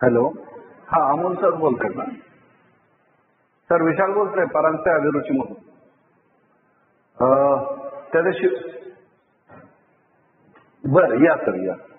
Hello, हा Amol sir बोलताय ना? सर विशाल बोलतोय परांजपे अभिरुचीमधून. त्या दिवशी बरं या सर या.